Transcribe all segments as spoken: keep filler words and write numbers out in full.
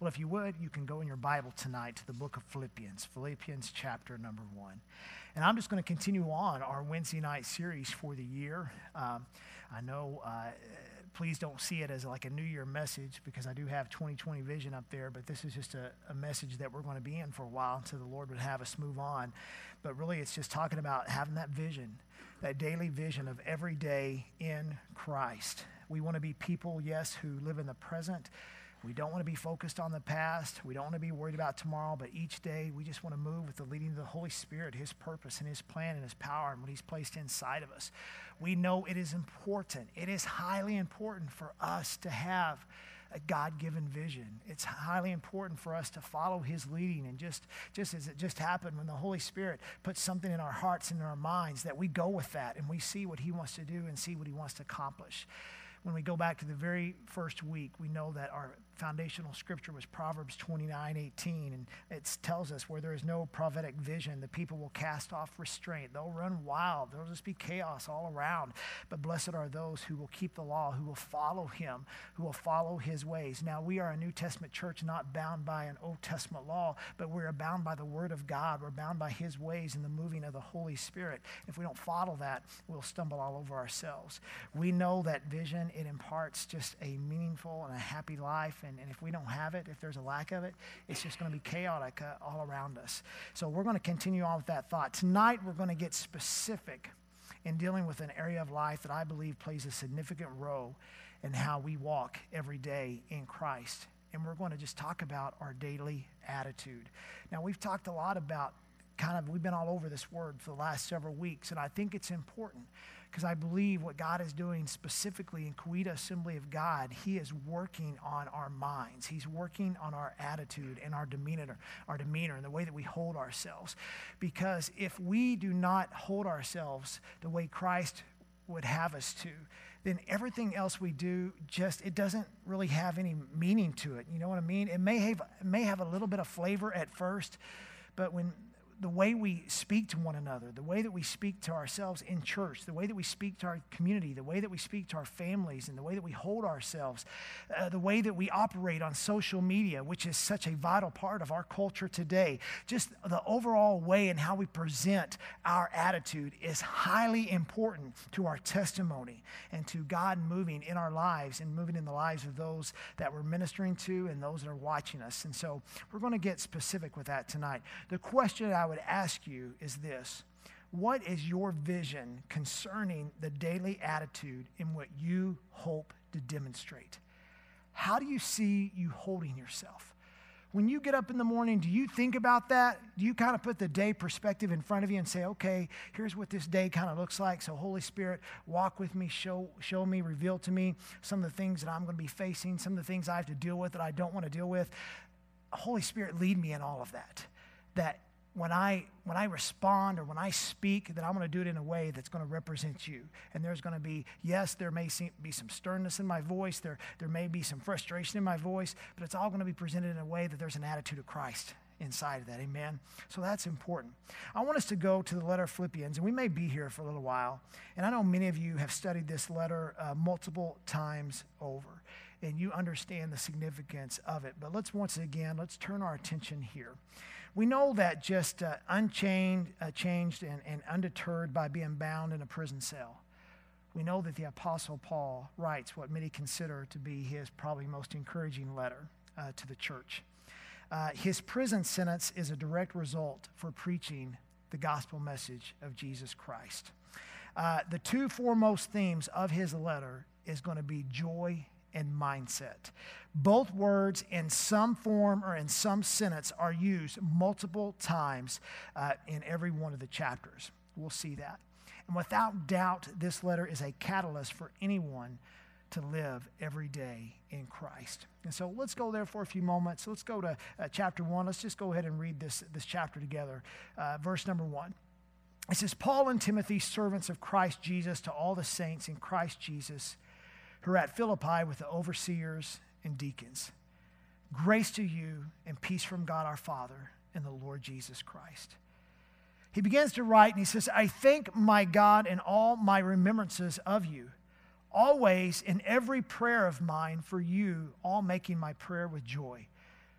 Well, if you would, you can go in your Bible tonight to the book of Philippians, Philippians chapter number one. And I'm just going to continue on our Wednesday night series for the year. Um, I know, uh, please don't see it as like a New Year message because I do have twenty twenty vision up there, but this is just a, a message that we're going to be in for a while until the Lord would have us move on. But really, it's just talking about having that vision, that daily vision of every day in Christ. We want to be people, yes, who live in the present. We don't want to be focused on the past. We don't want to be worried about tomorrow, but each day we just want to move with the leading of the Holy Spirit, His purpose and His plan and His power and what He's placed inside of us. We know it is important. It is highly important for us to have a God-given vision. It's highly important for us to follow His leading, and just, just as it just happened when the Holy Spirit puts something in our hearts and in our minds, that we go with that and we see what He wants to do and see what He wants to accomplish. When we go back to the very first week, we know that our foundational scripture was Proverbs twenty-nine eighteen, and it tells us where there is no prophetic vision, the people will cast off restraint. They'll run wild. There'll just be chaos all around. But blessed are those who will keep the law, who will follow Him, who will follow His ways. Now, we are a New Testament church not bound by an Old Testament law, but we're bound by the Word of God. We're bound by His ways and the moving of the Holy Spirit. If we don't follow that, we'll stumble all over ourselves. We know that vision, it imparts just a meaningful and a happy life. And, and if we don't have it, if there's a lack of it, it's just going to be chaotic uh, all around us. So we're going to continue on with that thought. Tonight, we're going to get specific in dealing with an area of life that I believe plays a significant role in how we walk every day in Christ. And we're going to just talk about our daily attitude. Now, we've talked a lot about kind of, we've been all over this word for the last several weeks, and I think it's important because I believe what God is doing specifically in Coweta Assembly of God, He is working on our minds. He's working on our attitude and our demeanor, our demeanor and the way that we hold ourselves. Because if we do not hold ourselves the way Christ would have us to, then everything else we do just, it doesn't really have any meaning to it. You know what I mean? It may have, it may have a little bit of flavor at first, but when the way we speak to one another, the way that we speak to ourselves in church, the way that we speak to our community, the way that we speak to our families, and the way that we hold ourselves, uh, the way that we operate on social media, which is such a vital part of our culture today, just the overall way in how we present our attitude is highly important to our testimony and to God moving in our lives and moving in the lives of those that we're ministering to and those that are watching us. And so we're going to get specific with that tonight. The question I I would ask you is this: what is your vision concerning the daily attitude in what you hope to demonstrate? How do you see you holding yourself? When you get up in the morning, do you think about that? Do you kind of put the day perspective in front of you and say, okay, here's what this day kind of looks like. So Holy Spirit, walk with me, show, show me, reveal to me some of the things that I'm going to be facing, some of the things I have to deal with that I don't want to deal with. Holy Spirit, lead me in all of that. That When I when I respond or when I speak, that I'm going to do it in a way that's going to represent you. And there's going to be, yes, there may seem, be some sternness in my voice. There, there may be some frustration in my voice, but it's all going to be presented in a way that there's an attitude of Christ inside of that. Amen? So that's important. I want us to go to the letter of Philippians, and we may be here for a little while. And I know many of you have studied this letter uh, multiple times over, and you understand the significance of it. But let's once again, let's turn our attention here. We know that just uh, unchained, uh, changed, and, and undeterred by being bound in a prison cell, we know that the Apostle Paul writes what many consider to be his probably most encouraging letter uh, to the church. Uh, his prison sentence is a direct result for preaching the gospel message of Jesus Christ. Uh, the two foremost themes of his letter is going to be joy and mindset. Both words in some form or in some sentence are used multiple times uh, in every one of the chapters. We'll see that. And without doubt, this letter is a catalyst for anyone to live every day in Christ. And so let's go there for a few moments. Let's go to uh, chapter one. Let's just go ahead and read this, this chapter together. Uh, verse number one. It says, Paul and Timothy, servants of Christ Jesus, to all the saints in Christ Jesus who are at Philippi with the overseers and deacons. Grace to you and peace from God our Father and the Lord Jesus Christ. He begins to write and he says, I thank my God in all my remembrances of you, always in every prayer of mine for you, all making my prayer with joy,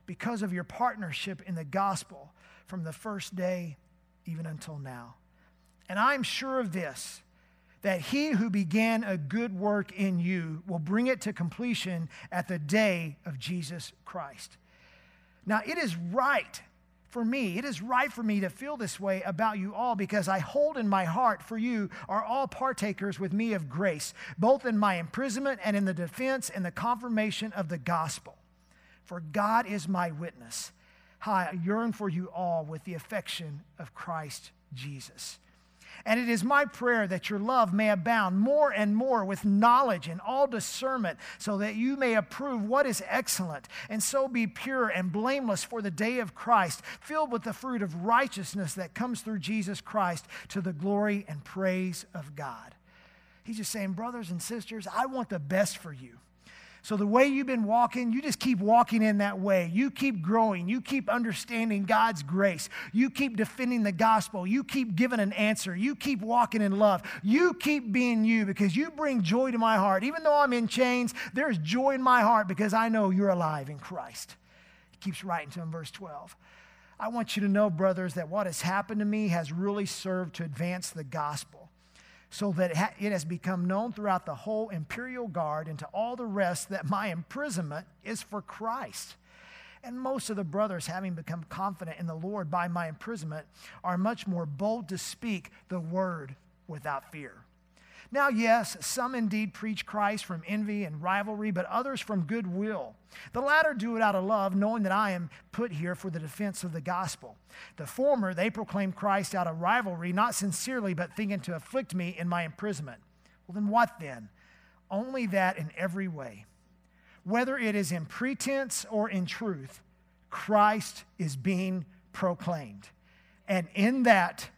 because of your partnership in the gospel from the first day even until now. And I'm sure of this, that he who began a good work in you will bring it to completion at the day of Jesus Christ. Now, it is right for me, it is right for me to feel this way about you all, because I hold in my heart for you are all partakers with me of grace, both in my imprisonment and in the defense and the confirmation of the gospel. For God is my witness, how I yearn for you all with the affection of Christ Jesus. And it is my prayer that your love may abound more and more with knowledge and all discernment, so that you may approve what is excellent, and so be pure and blameless for the day of Christ, filled with the fruit of righteousness that comes through Jesus Christ, to the glory and praise of God. He's just saying, brothers and sisters, I want the best for you. So the way you've been walking, you just keep walking in that way. You keep growing. You keep understanding God's grace. You keep defending the gospel. You keep giving an answer. You keep walking in love. You keep being you, because you bring joy to my heart. Even though I'm in chains, there's joy in my heart because I know you're alive in Christ. He keeps writing to him, verse twelve. I want you to know, brothers, that what has happened to me has really served to advance the gospel, so that it has become known throughout the whole imperial guard and to all the rest that my imprisonment is for Christ. And most of the brothers, having become confident in the Lord by my imprisonment, are much more bold to speak the word without fear. Now, yes, some indeed preach Christ from envy and rivalry, but others from goodwill. The latter do it out of love, knowing that I am put here for the defense of the gospel. The former, they proclaim Christ out of rivalry, not sincerely, but thinking to afflict me in my imprisonment. Well, then what then? Only that in every way, whether it is in pretense or in truth, Christ is being proclaimed. And in that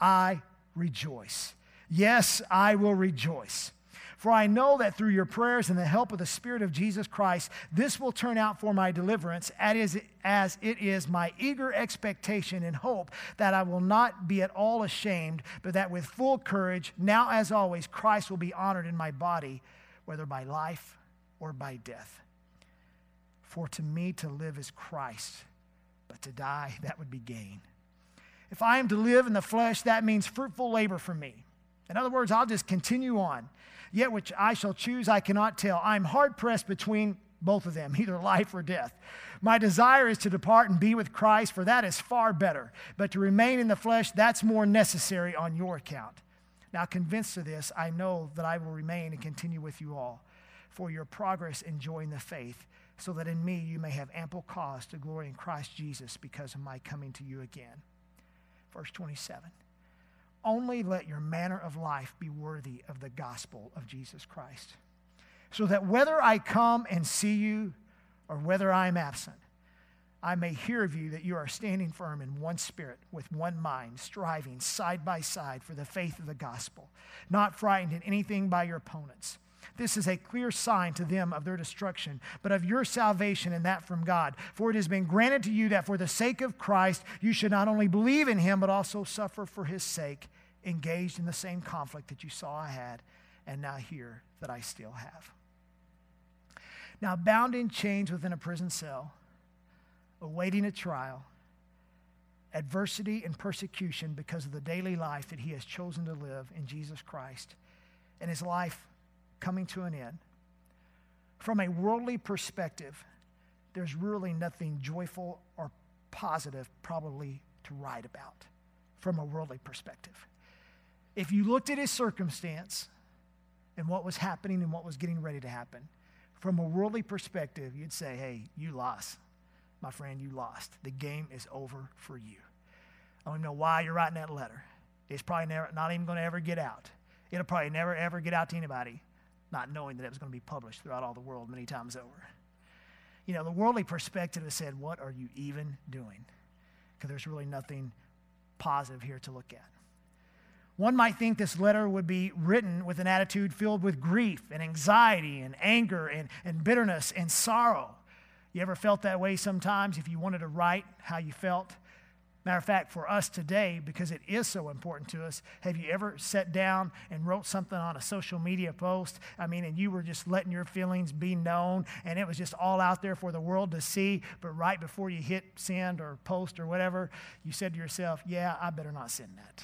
I rejoice. Yes, I will rejoice. For I know that through your prayers and the help of the Spirit of Jesus Christ, this will turn out for my deliverance, as it is my eager expectation and hope that I will not be at all ashamed, but that with full courage, now as always, Christ will be honored in my body, whether by life or by death. For to me to live is Christ, but to die, that would be gain. If I am to live in the flesh, that means fruitful labor for me. In other words, I'll just continue on. Yet which I shall choose, I cannot tell. I'm hard-pressed between both of them, either life or death. My desire is to depart and be with Christ, for that is far better. But to remain in the flesh, that's more necessary on your account. Now, convinced of this, I know that I will remain and continue with you all for your progress in joy in the faith, so that in me you may have ample cause to glory in Christ Jesus because of my coming to you again. Verse twenty-seven. Only let your manner of life be worthy of the gospel of Jesus Christ, so that whether I come and see you or whether I am absent, I may hear of you that you are standing firm in one spirit, with one mind, striving side by side for the faith of the gospel, not frightened in anything by your opponents. This is a clear sign to them of their destruction, but of your salvation, and that from God. For it has been granted to you that for the sake of Christ, you should not only believe in him, but also suffer for his sake, engaged in the same conflict that you saw I had, and now hear that I still have. Now, bound in chains within a prison cell, awaiting a trial, adversity and persecution because of the daily life that he has chosen to live in Jesus Christ, and his life coming to an end. From a worldly perspective, there's really nothing joyful or positive probably to write about from a worldly perspective. If you looked at his circumstance and what was happening and what was getting ready to happen, from a worldly perspective, you'd say, hey, you lost. My friend, you lost. The game is over for you. I don't even know why you're writing that letter. It's probably never, not even going to ever get out. It'll probably never, ever get out to anybody, not knowing that it was going to be published throughout all the world many times over. You know, the worldly perspective has said, what are you even doing? Because there's really nothing positive here to look at. One might think this letter would be written with an attitude filled with grief and anxiety and anger and, and bitterness and sorrow. You ever felt that way sometimes if you wanted to write how you felt? Matter of fact, for us today, because it is so important to us, have you ever sat down and wrote something on a social media post? I mean, and you were just letting your feelings be known, and it was just all out there for the world to see, but right before you hit send or post or whatever, you said to yourself, yeah, I better not send that.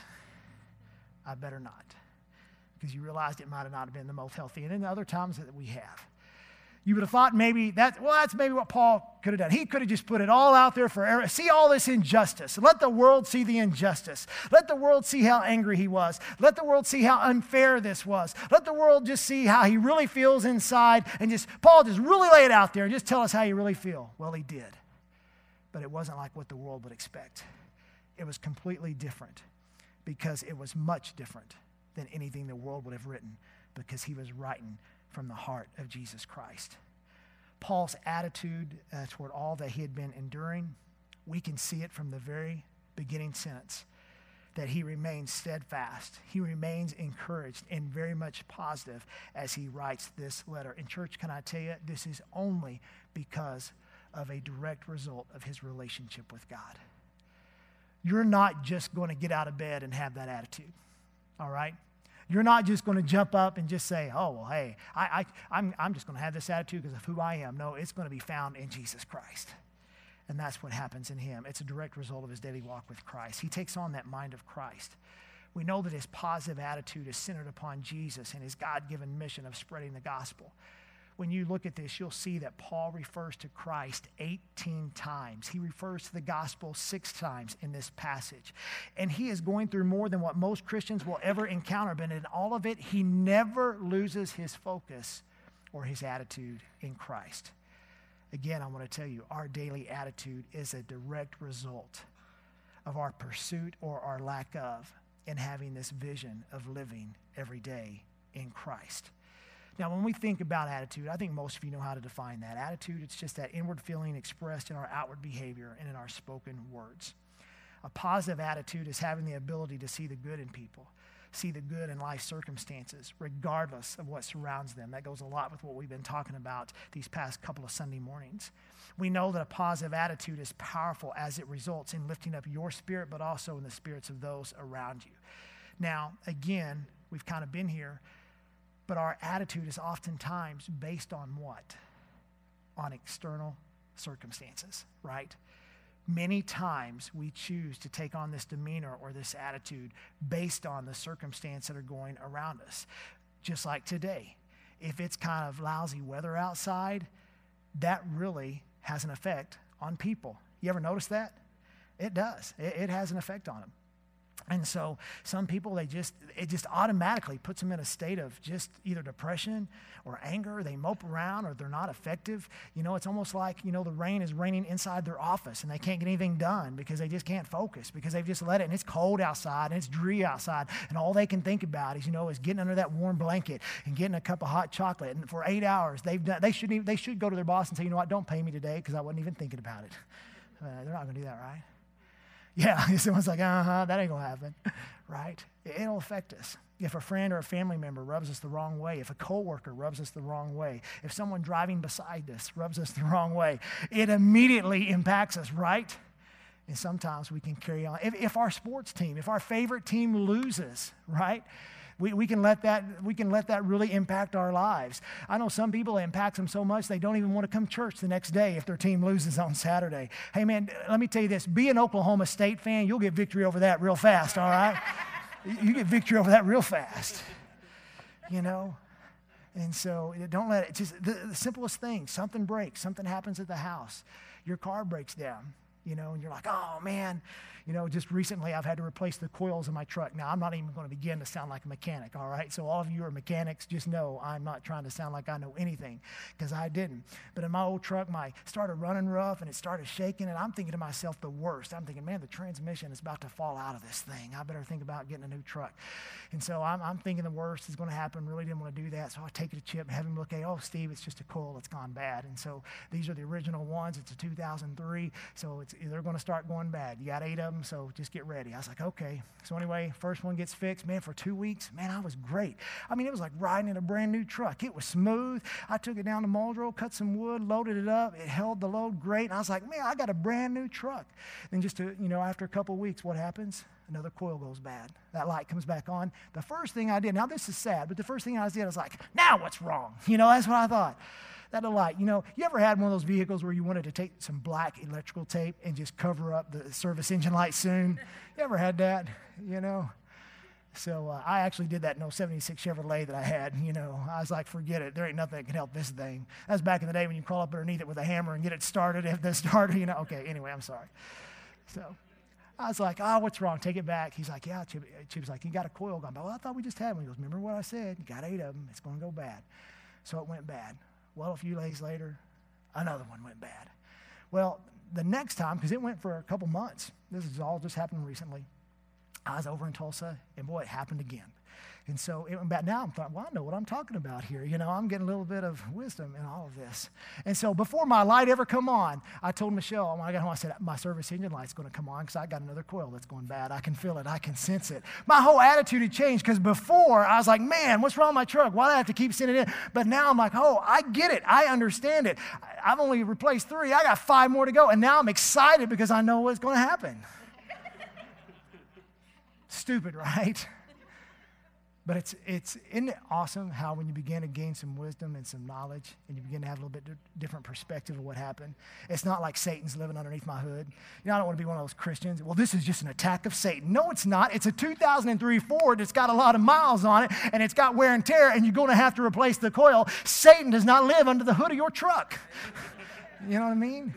I better not. Because you realized it might have not been the most healthy. And in the other times that we have. You would have thought maybe that, well, that's maybe what Paul could have done. He could have just put it all out there for everyone. See all this injustice. Let the world see the injustice. Let the world see how angry he was. Let the world see how unfair this was. Let the world just see how he really feels inside. And just, Paul, just really lay it out there and just tell us how you really feel. Well, he did. But it wasn't like what the world would expect. It was completely different because it was much different than anything the world would have written because he was writing from the heart of Jesus Christ. Paul's attitude uh, toward all that he had been enduring, we can see it from the very beginning sentence, that he remains steadfast. He remains encouraged and very much positive as he writes this letter. And church, can I tell you, this is only because of a direct result of his relationship with God. You're not just going to get out of bed and have that attitude, all right? You're not just going to jump up and just say, oh, well, hey, I, I, I'm, I'm just going to have this attitude because of who I am. No, it's going to be found in Jesus Christ. And that's what happens in him. It's a direct result of his daily walk with Christ. He takes on that mind of Christ. We know that his positive attitude is centered upon Jesus and his God-given mission of spreading the gospel. When you look at this, you'll see that Paul refers to Christ eighteen times. He refers to the gospel six times in this passage. And he is going through more than what most Christians will ever encounter. But in all of it, he never loses his focus or his attitude in Christ. Again, I want to tell you, our daily attitude is a direct result of our pursuit or our lack of in having this vision of living every day in Christ. Now, when we think about attitude, I think most of you know how to define that. Attitude, it's just that inward feeling expressed in our outward behavior and in our spoken words. A positive attitude is having the ability to see the good in people, see the good in life circumstances, regardless of what surrounds them. That goes a lot with what we've been talking about these past couple of Sunday mornings. We know that a positive attitude is powerful as it results in lifting up your spirit, but also in the spirits of those around you. Now, again, we've kind of been here, but our attitude is oftentimes based on what? On external circumstances, right? Many times we choose to take on this demeanor or this attitude based on the circumstance that are going around us. Just like today. If it's kind of lousy weather outside, that really has an effect on people. You ever notice that? It does. It, it has an effect on them. And so some people, they just, it just automatically puts them in a state of just either depression or anger. They mope around or they're not effective. You know, it's almost like, you know, the rain is raining inside their office and they can't get anything done because they just can't focus because they've just let it, and it's cold outside and it's dreary outside, and all they can think about is, you know, is getting under that warm blanket and getting a cup of hot chocolate. And for eight hours, they've done, they shouldn't even, they should go to their boss and say, you know what, don't pay me today because I wasn't even thinking about it. Uh, they're not going to do that, right? Yeah, someone's like, uh-huh, that ain't going to happen, right? It'll affect us. If a friend or a family member rubs us the wrong way, if a coworker rubs us the wrong way, if someone driving beside us rubs us the wrong way, it immediately impacts us, right? And sometimes we can carry on. If, if our sports team, if our favorite team loses, right? We, we can let that we can let that really impact our lives. I know some people, it impacts them so much they don't even want to come to church the next day if their team loses on Saturday. Hey, man, let me tell you this. Be an Oklahoma State fan. You'll get victory over that real fast, all right? You get victory over that real fast, you know? And so don't let it, just the, the simplest thing, something breaks, something happens at the house. Your car breaks down, you know, and you're like, oh, man. You know, just recently I've had to replace the coils in my truck. Now, I'm not even going to begin to sound like a mechanic, all right? So all of you are mechanics, just know I'm not trying to sound like I know anything because I didn't. But in my old truck, my started running rough and it started shaking, and I'm thinking to myself the worst. I'm thinking, man, the transmission is about to fall out of this thing. I better think about getting a new truck. And so I'm, I'm thinking the worst is going to happen. Really didn't want to do that. So I take it to Chip and have him look at, oh, Steve, it's just a coil that's gone bad. And so these are the original ones. It's a two thousand three. So it's they're going to start going bad. You got eight of them, so just get ready. I was like, okay. So anyway, first one gets fixed. Man, for two weeks, man, I was great. I mean, it was like riding in a brand new truck. It was smooth. I took it down to Muldrow, cut some wood, loaded it up. It held the load great. And I was like, man, I got a brand new truck. And just, to, you know, after a couple of weeks, what happens? Another coil goes bad. That light comes back on. The first thing I did, now this is sad, but the first thing I did, I was like, now what's wrong? You know, that's what I thought. That light, you know, you ever had one of those vehicles where you wanted to take some black electrical tape and just cover up the service engine light soon? You ever had that, you know? So uh, I actually did that in oh seventy-six Chevrolet that I had, you know. I was like, forget it. There ain't nothing that can help this thing. That was back in the day when you crawl up underneath it with a hammer and get it started. If the starter, you know, okay, anyway, I'm sorry. So I was like, oh, what's wrong? Take it back. He's like, yeah, Chip. Chip's like, you got a coil gone. Well, I thought we just had one. He goes, remember what I said? You got eight of them. It's going to go bad. So it went bad. Well, a few days later, another one went bad. Well, the next time, because it went for a couple months, this has all just happened recently, I was over in Tulsa, and boy, it happened again. And so it went bad. Now I'm thought, well, I know what I'm talking about here. You know, I'm getting a little bit of wisdom in all of this. And so before my light ever come on, I told Michelle, when I got home, I said, my service engine light's going to come on because I got another coil that's going bad. I can feel it. I can sense it. My whole attitude had changed because before I was like, man, what's wrong with my truck? Why do I have to keep sending it in? But now I'm like, oh, I get it. I understand it. I've only replaced three. I got five more to go. And now I'm excited because I know what's going to happen. Stupid, right? But it's, it's, isn't it awesome how when you begin to gain some wisdom and some knowledge and you begin to have a little bit different perspective of what happened? It's not like Satan's living underneath my hood. You know, I don't want to be one of those Christians. Well, this is just an attack of Satan. No, it's not. It's a two thousand three Ford that's got a lot of miles on it and it's got wear and tear and you're going to have to replace the coil. Satan does not live under the hood of your truck. You know what I mean?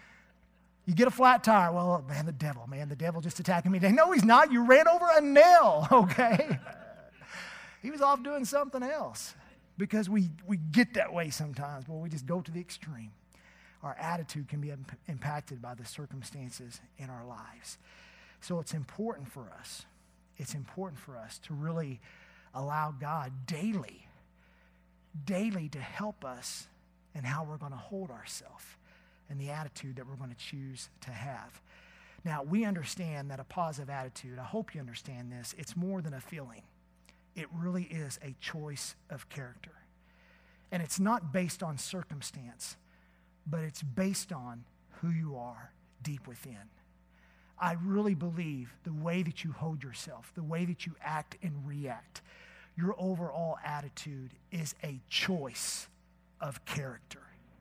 You get a flat tire. Well, man, the devil, man, the devil just attacking me today. No, he's not. You ran over a nail, okay? He was off doing something else because we, we get that way sometimes where we just go to the extreme. Our attitude can be imp- impacted by the circumstances in our lives. So it's important for us, it's important for us to really allow God daily, daily to help us in how we're going to hold ourselves and the attitude that we're going to choose to have. Now, we understand that a positive attitude, I hope you understand this, it's more than a feeling. It really is a choice of character. And it's not based on circumstance, but it's based on who you are deep within. I really believe the way that you hold yourself, the way that you act and react, your overall attitude is a choice of character.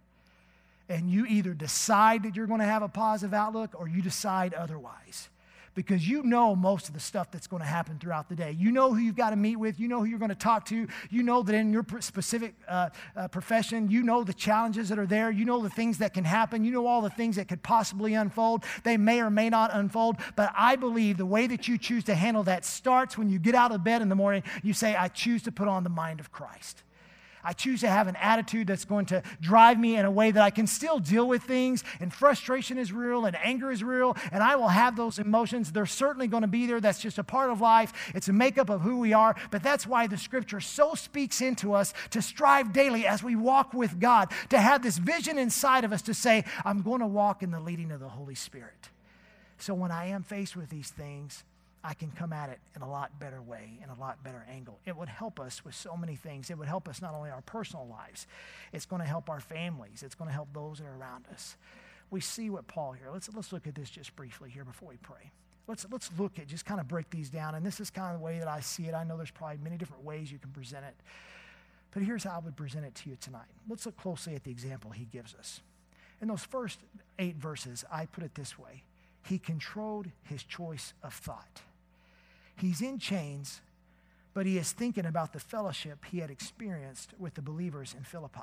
And you either decide that you're going to have a positive outlook or you decide otherwise. Because you know most of the stuff that's going to happen throughout the day. You know who you've got to meet with. You know who you're going to talk to. You know that in your specific uh, uh, profession, you know the challenges that are there. You know the things that can happen. You know all the things that could possibly unfold. They may or may not unfold. But I believe the way that you choose to handle that starts when you get out of bed in the morning. You say, I choose to put on the mind of Christ. I choose to have an attitude that's going to drive me in a way that I can still deal with things, and frustration is real, and anger is real, and I will have those emotions. They're certainly going to be there. That's just a part of life. It's a makeup of who we are, but that's why the Scripture so speaks into us to strive daily as we walk with God, to have this vision inside of us to say, I'm going to walk in the leading of the Holy Spirit. So when I am faced with these things, I can come at it in a lot better way, in a lot better angle. It would help us with so many things. It would help us not only our personal lives, it's going to help our families. It's going to help those that are around us. We see what Paul here, let's, let's look at this just briefly here before we pray. Let's, let's look at, just kind of break these down. And this is kind of the way that I see it. I know there's probably many different ways you can present it. But here's how I would present it to you tonight. Let's look closely at the example he gives us. In those first eight verses, I put it this way. He controlled his choice of thought. He's in chains, but he is thinking about the fellowship he had experienced with the believers in Philippi.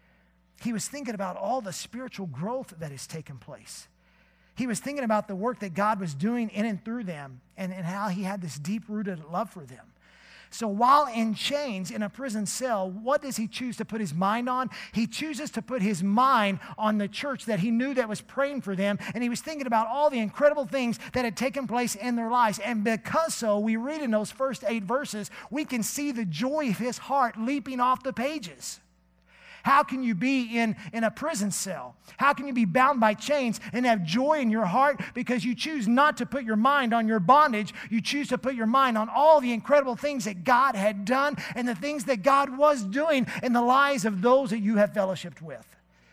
He was thinking about all the spiritual growth that has taken place. He was thinking about the work that God was doing in and through them and, and how he had this deep-rooted love for them. So while in chains in a prison cell, what does he choose to put his mind on? He chooses to put his mind on the church that he knew that was praying for them. And he was thinking about all the incredible things that had taken place in their lives. And because so, we read in those first eight verses, we can see the joy of his heart leaping off the pages. How can you be in, in a prison cell? How can you be bound by chains and have joy in your heart because you choose not to put your mind on your bondage? You choose to put your mind on all the incredible things that God had done and the things that God was doing in the lives of those that you have fellowshiped with.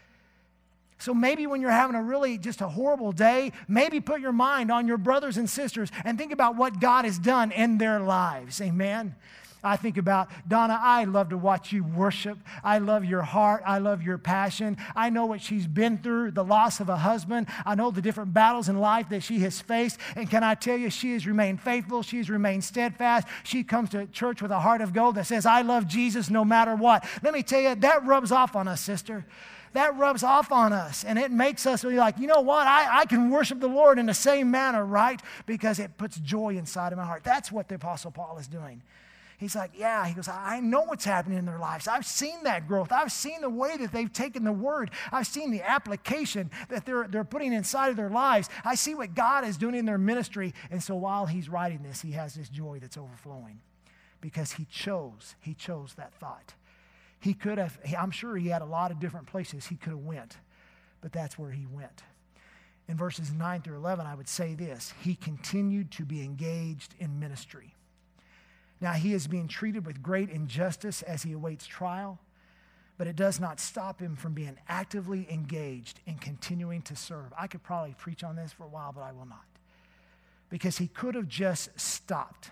So maybe when you're having a really just a horrible day, maybe put your mind on your brothers and sisters and think about what God has done in their lives. Amen. I think about, Donna, I love to watch you worship. I love your heart. I love your passion. I know what she's been through, the loss of a husband. I know the different battles in life that she has faced. And can I tell you, she has remained faithful. She has remained steadfast. She comes to church with a heart of gold that says, I love Jesus no matter what. Let me tell you, that rubs off on us, sister. That rubs off on us, and it makes us be like, you know what, I, I can worship the Lord in the same manner, right? Because it puts joy inside of my heart. That's what the Apostle Paul is doing. He's like, yeah, he goes, I know what's happening in their lives. I've seen that growth. I've seen the way that they've taken the word. I've seen the application that they're, they're putting inside of their lives. I see what God is doing in their ministry. And so while he's writing this, he has this joy that's overflowing because he chose, he chose that thought. He could have, I'm sure he had a lot of different places he could have went, but that's where he went. In verses nine through eleven, I would say this, he continued to be engaged in ministry. Now, he is being treated with great injustice as he awaits trial, but it does not stop him from being actively engaged in continuing to serve. I could probably preach on this for a while, but I will not. Because he could have just stopped.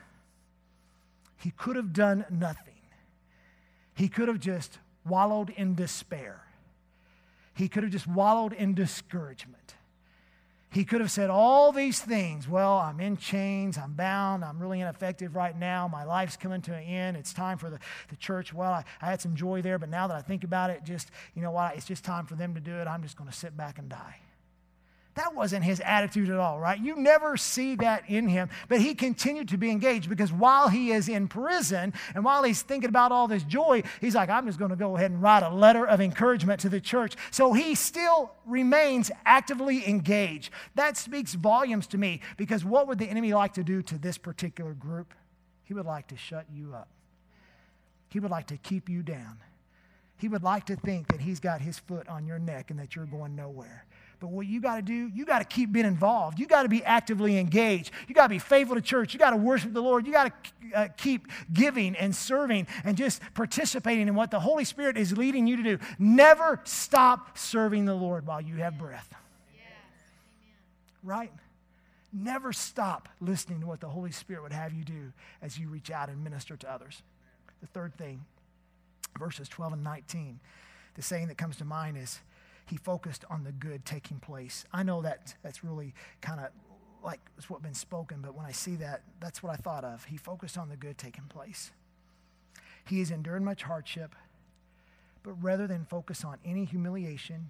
He could have done nothing. He could have just wallowed in despair. He could have just wallowed in discouragement. He could have said all these things. Well, I'm in chains. I'm bound. I'm really ineffective right now. My life's coming to an end. It's time for the, the church. Well, I, I had some joy there, but now that I think about it, just, you know what, it's just time for them to do it. I'm just going to sit back and die. That wasn't his attitude at all, right? You never see that in him. But he continued to be engaged because while he is in prison and while he's thinking about all this joy, he's like, I'm just going to go ahead and write a letter of encouragement to the church. So he still remains actively engaged. That speaks volumes to me because what would the enemy like to do to this particular group? He would like to shut you up. He would like to keep you down. He would like to think that he's got his foot on your neck and that you're going nowhere. But what you got to do, you got to keep being involved. You got to be actively engaged. You got to be faithful to church. You got to worship the Lord. You got to uh, keep giving and serving and just participating in what the Holy Spirit is leading you to do. Never stop serving the Lord while you have breath. Yeah. Right? Never stop listening to what the Holy Spirit would have you do as you reach out and minister to others. The third thing, verses twelve and nineteen, the saying that comes to mind is, he focused on the good taking place. I know that that's really kind of like it's what's been spoken, but when I see that, that's what I thought of. He focused on the good taking place. He has endured much hardship, but rather than focus on any humiliation,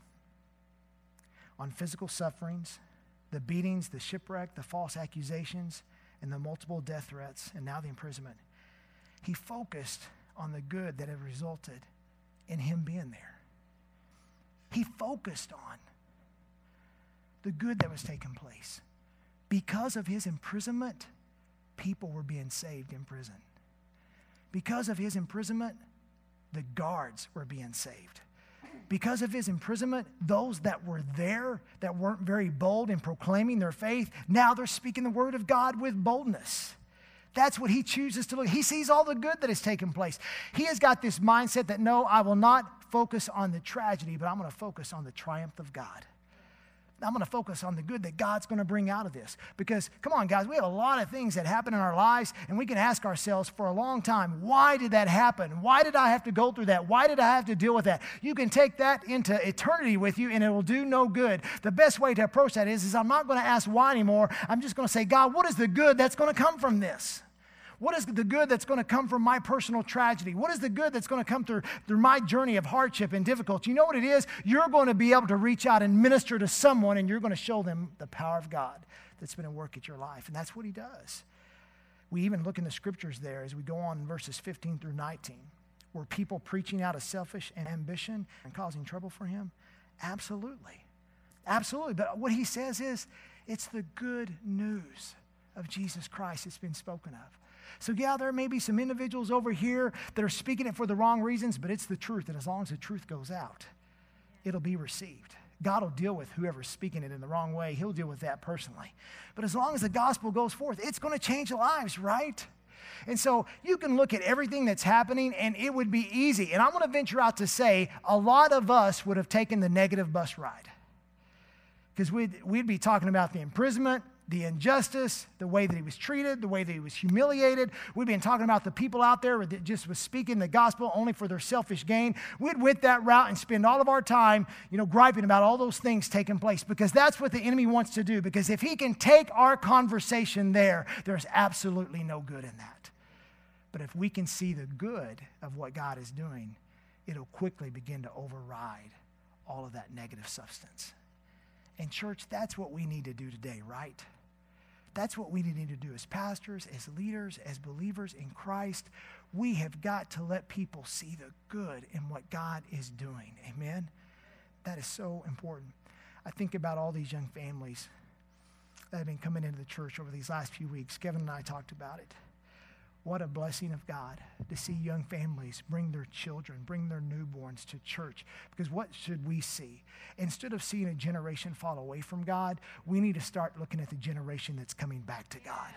on physical sufferings, the beatings, the shipwreck, the false accusations, and the multiple death threats, and now the imprisonment, he focused on the good that had resulted in him being there. He focused on the good that was taking place. Because of his imprisonment, people were being saved in prison. Because of his imprisonment, the guards were being saved. Because of his imprisonment, those that were there that weren't very bold in proclaiming their faith, now they're speaking the word of God with boldness. That's what he chooses to look. He sees all the good that has taken place. He has got this mindset that, no, I will not focus on the tragedy, but I'm going to focus on the triumph of God. I'm going to focus on the good that God's going to bring out of this. Because, come on, guys, we have a lot of things that happen in our lives, and we can ask ourselves for a long time, why did that happen? Why did I have to go through that? Why did I have to deal with that? You can take that into eternity with you, and it will do no good. The best way to approach that is, is I'm not going to ask why anymore. I'm just going to say, God, what is the good that's going to come from this? What is the good that's going to come from my personal tragedy? What is the good that's going to come through, through my journey of hardship and difficulty? You know what it is? You're going to be able to reach out and minister to someone, and you're going to show them the power of God that's been at work at your life. And that's what he does. We even look in the scriptures there as we go on in verses fifteen through nineteen. Were people preaching out of selfish ambition and causing trouble for him? Absolutely. Absolutely. But what he says is, it's the good news of Jesus Christ that's been spoken of. So yeah, there may be some individuals over here that are speaking it for the wrong reasons, but it's the truth. And as long as the truth goes out, it'll be received. God will deal with whoever's speaking it in the wrong way. He'll deal with that personally. But as long as the gospel goes forth, it's going to change lives, right? And so you can look at everything that's happening, and it would be easy. And I'm going to venture out to say a lot of us would have taken the negative bus ride. Because we'd, we'd be talking about the imprisonment, the injustice, the way that he was treated, the way that he was humiliated. We've been talking about the people out there that just was speaking the gospel only for their selfish gain. We'd went that route and spend all of our time, you know, griping about all those things taking place, because that's what the enemy wants to do. Because if he can take our conversation there, there's absolutely no good in that. But if we can see the good of what God is doing, it'll quickly begin to override all of that negative substance. And church, that's what we need to do today, right? That's what we need to do as pastors, as leaders, as believers in Christ. We have got to let people see the good in what God is doing. Amen? That is so important. I think about all these young families that have been coming into the church over these last few weeks. Kevin and I talked about it. What a blessing of God to see young families bring their children, bring their newborns to church. Because what should we see? Instead of seeing a generation fall away from God, we need to start looking at the generation that's coming back to God.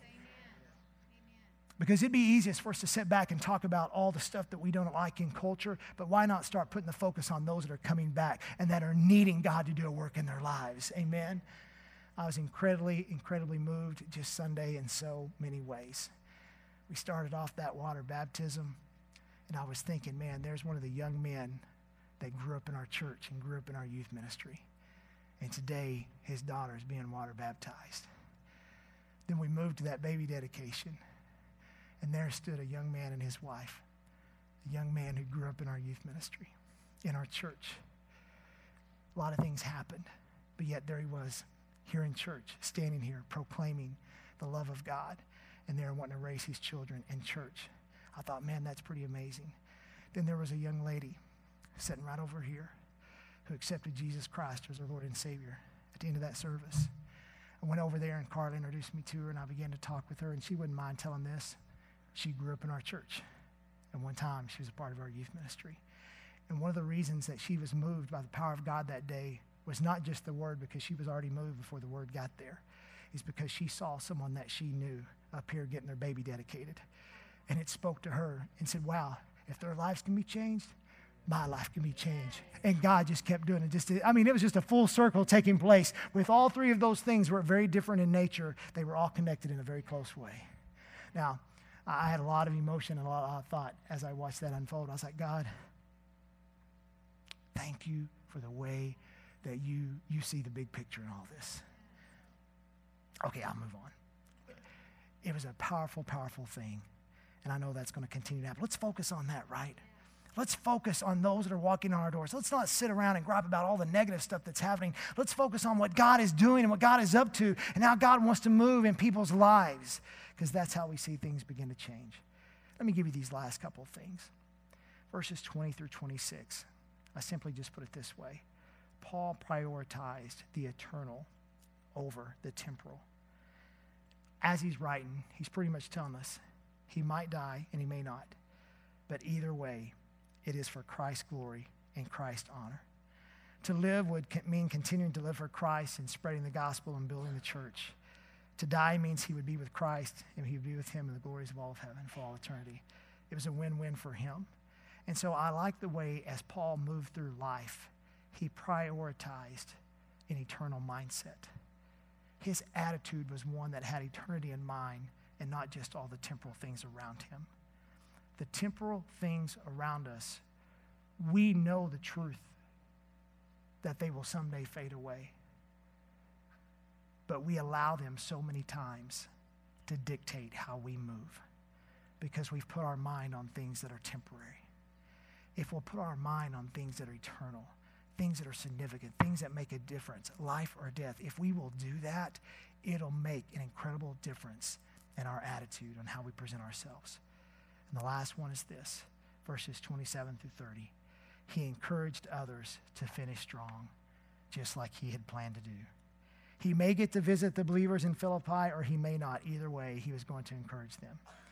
Because it'd be easiest for us to sit back and talk about all the stuff that we don't like in culture, but why not start putting the focus on those that are coming back and that are needing God to do a work in their lives? Amen? I was incredibly, incredibly moved just Sunday in so many ways. We started off that water baptism, and I was thinking, man, there's one of the young men that grew up in our church and grew up in our youth ministry. And today, his daughter is being water baptized. Then we moved to that baby dedication, and there stood a young man and his wife, a young man who grew up in our youth ministry, in our church. A lot of things happened, but yet there he was, here in church, standing here, proclaiming the love of God. And they're wanting to raise his children in church. I thought, man, that's pretty amazing. Then there was a young lady sitting right over here who accepted Jesus Christ as her Lord and Savior at the end of that service. I went over there, and Carla introduced me to her, and I began to talk with her, and she wouldn't mind telling this. She grew up in our church. And one time, she was a part of our youth ministry. And one of the reasons that she was moved by the power of God that day was not just the word, because she was already moved before the word got there. It's because she saw someone that she knew up here getting their baby dedicated. And it spoke to her and said, wow, if their lives can be changed, my life can be changed. And God just kept doing it. Just, I mean, it was just a full circle taking place. With all three of those things were very different in nature. They were all connected in a very close way. Now, I had a lot of emotion and a lot of thought as I watched that unfold. I was like, God, thank you for the way that you, you see the big picture in all this. Okay, I'll move on. It was a powerful, powerful thing. And I know that's going to continue to happen. Let's focus on that, right? Let's focus on those that are walking on our doors. Let's not sit around and gripe about all the negative stuff that's happening. Let's focus on what God is doing and what God is up to and how God wants to move in people's lives, because that's how we see things begin to change. Let me give you these last couple of things. Verses twenty through twenty-six. I simply just put it this way. Paul prioritized the eternal over the temporal. As he's writing, he's pretty much telling us he might die and he may not. But either way, it is for Christ's glory and Christ's honor. To live would mean continuing to live for Christ and spreading the gospel and building the church. To die means he would be with Christ and he would be with him in the glories of all of heaven for all eternity. It was a win-win for him. And so I like the way as Paul moved through life, he prioritized an eternal mindset. His attitude was one that had eternity in mind and not just all the temporal things around him. The temporal things around us, we know the truth that they will someday fade away. But we allow them so many times to dictate how we move because we've put our mind on things that are temporary. If we'll put our mind on things that are eternal, things that are significant, things that make a difference, life or death, if we will do that, it'll make an incredible difference in our attitude on how we present ourselves. And the last one is this, verses twenty-seven through thirty. He encouraged others to finish strong, just like he had planned to do. He may get to visit the believers in Philippi, or he may not. Either way, he was going to encourage them.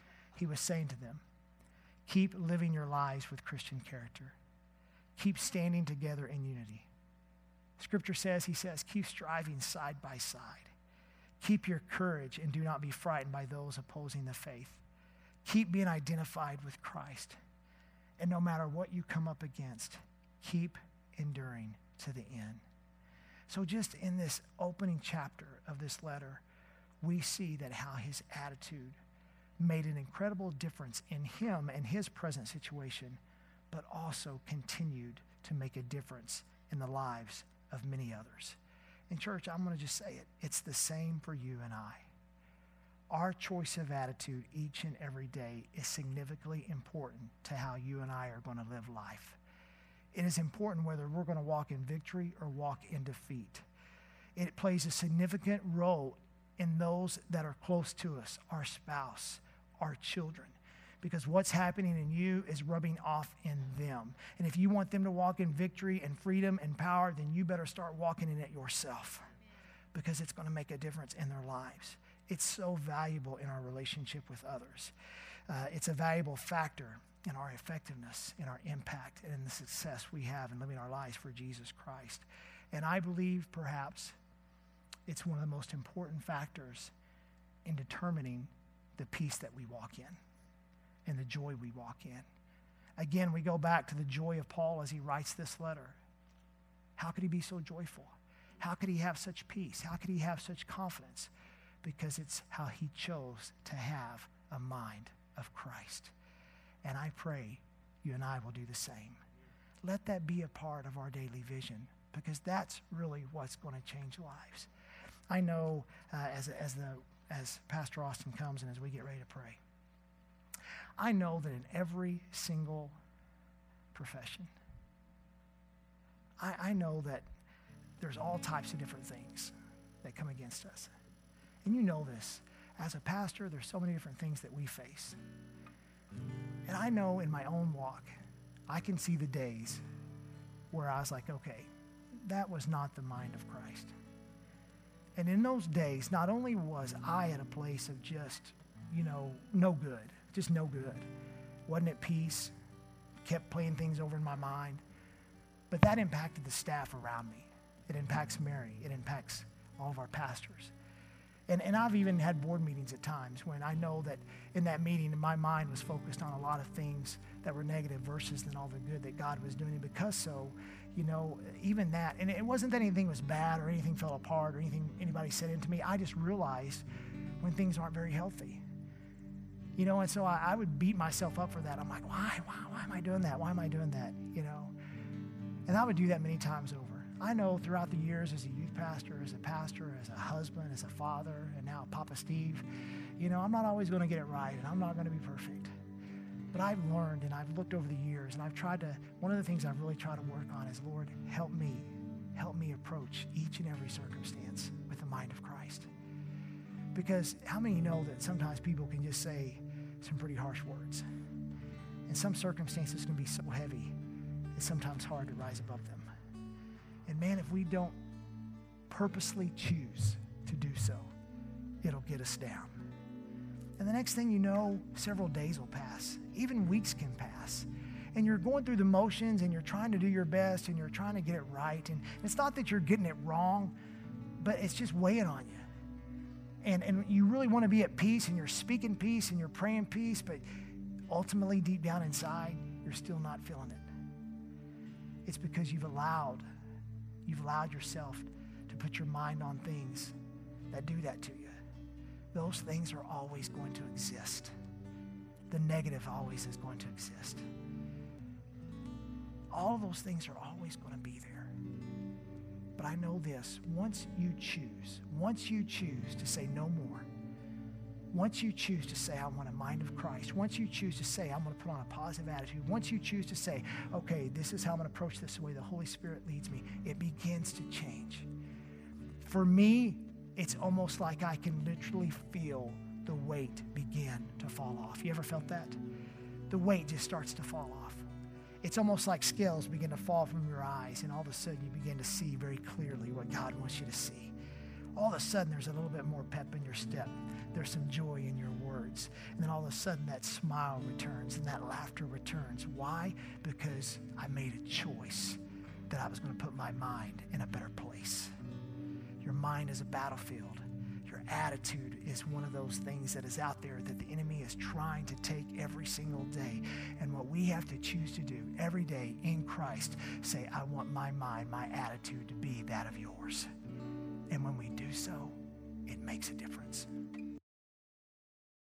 he was saying to them, keep living your lives with Christian character. Keep standing together in unity. Scripture says, he says, keep striving side by side. Keep your courage and do not be frightened by those opposing the faith. Keep being identified with Christ. And no matter what you come up against, keep enduring to the end. So just in this opening chapter of this letter, we see that how his attitude made an incredible difference in him and his present situation, but also continued to make a difference in the lives of many others. In church, I'm going to just say it. It's the same for you and I. Our choice of attitude each and every day is significantly important to how you and I are going to live life. It is important whether we're going to walk in victory or walk in defeat. It plays a significant role in those that are close to us, our spouse, our children, because what's happening in you is rubbing off in them. And if you want them to walk in victory and freedom and power, then you better start walking in it yourself, because it's going to make a difference in their lives. It's so valuable in our relationship with others. Uh, it's a valuable factor in our effectiveness, in our impact, and in the success we have in living our lives for Jesus Christ. And I believe perhaps it's one of the most important factors in determining the peace that we walk in and the joy we walk in. Again, we go back to the joy of Paul as he writes this letter. How could he be so joyful? How could he have such peace? How could he have such confidence? Because it's how he chose to have a mind of Christ. And I pray you and I will do the same. Let that be a part of our daily vision, because that's really what's going to change lives. I know uh, as, as, the, as Pastor Austin comes and as we get ready to pray, I know that in every single profession, I, I know that there's all types of different things that come against us. And you know this. As a pastor, there's so many different things that we face. And I know in my own walk, I can see the days where I was like, okay, that was not the mind of Christ. And in those days, not only was I at a place of just, you know, no good, just no good, wasn't at peace, kept playing things over in my mind, but that impacted the staff around me. It impacts Mary. It impacts all of our pastors. And, and I've even had board meetings at times when I know that in that meeting, my mind was focused on a lot of things that were negative versus than all the good that God was doing. And because so, you know, even that, and it wasn't that anything was bad or anything fell apart or anything anybody said into me. I just realized when things aren't very healthy. You know, and so I, I would beat myself up for that. I'm like, why, why, why am I doing that? Why am I doing that? You know, and I would do that many times over. I know throughout the years as a youth pastor, as a pastor, as a husband, as a father, and now Papa Steve, you know, I'm not always going to get it right, and I'm not going to be perfect. But I've learned, and I've looked over the years, and I've tried to, one of the things I've really tried to work on is, Lord, help me, help me approach each and every circumstance with the mind of Christ. Because how many know that sometimes people can just say some pretty harsh words? And some circumstances can be so heavy, it's sometimes hard to rise above them. And man, if we don't purposely choose to do so, it'll get us down. And the next thing you know, several days will pass. Even weeks can pass. And you're going through the motions and you're trying to do your best and you're trying to get it right. And it's not that you're getting it wrong, but it's just weighing on you. And, and you really want to be at peace and you're speaking peace and you're praying peace, but ultimately deep down inside, you're still not feeling it. It's because you've allowed You've allowed yourself to put your mind on things that do that to you. Those things are always going to exist. The negative always is going to exist. All of those things are always going to be there. But I know this, once you choose, once you choose to say no more, once you choose to say, I want a mind of Christ, once you choose to say, I'm going to put on a positive attitude, once you choose to say, okay, this is how I'm going to approach this the way the Holy Spirit leads me, it begins to change. For me, it's almost like I can literally feel the weight begin to fall off. You ever felt that? The weight just starts to fall off. It's almost like scales begin to fall from your eyes, and all of a sudden you begin to see very clearly what God wants you to see. all of a sudden there's a little bit more pep in your step. There's some joy in your words. And then all of a sudden that smile returns and that laughter returns. Why? Because I made a choice that I was going to put my mind in a better place. Your mind is a battlefield. Your attitude is one of those things that is out there that the enemy is trying to take every single day. And what we have to choose to do every day in Christ, say, I want my mind, my attitude to be that of yours. And when we do so, it makes a difference.